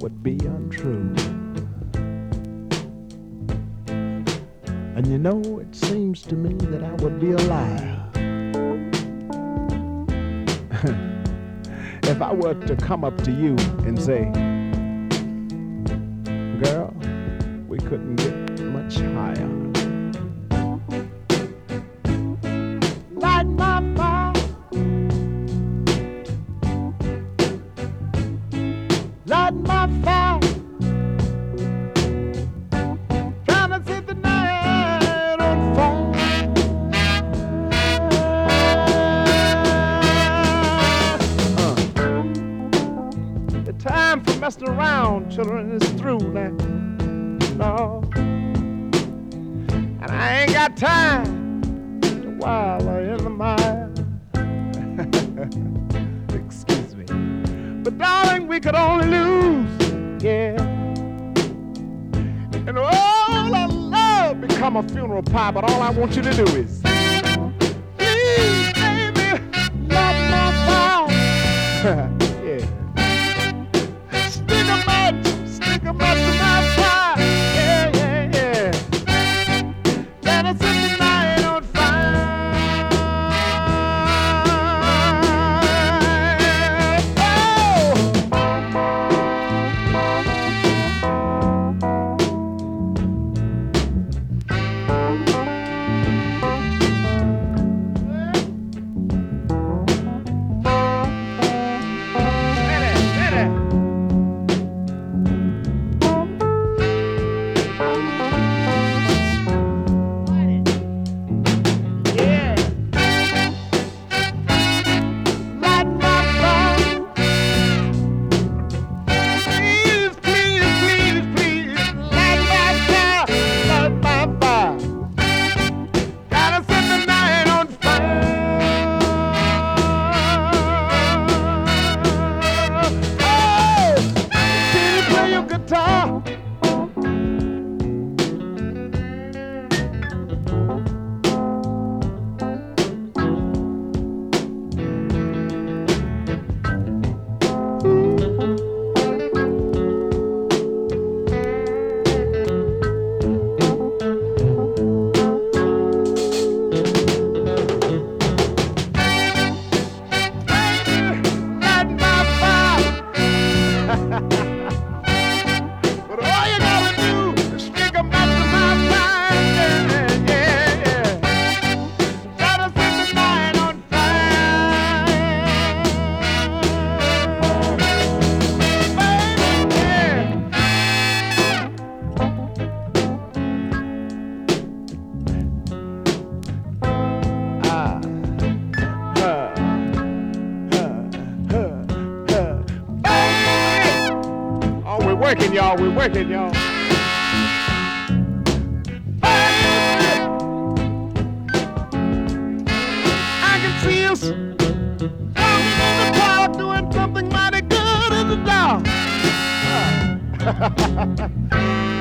would be untrue. And you know, it seems to me that I would be a liar if I were to come up to you and say, girl, we couldn't get much higher. Light my fire, light my fire, trying to set the night on fire. The time for messing around, children, is through now. No, and I ain't got time to wallow in the mire. Excuse me, but darling, we could only lose, yeah. And all our love become a funeral pyre. But all I want you to do is, please, baby, love my fire. Yeah, stick a match to my fire. Yeah, yeah, yeah. Let us set the night on fire. We're working, y'all. I can see us down in the crowd doing something mighty good in the dark.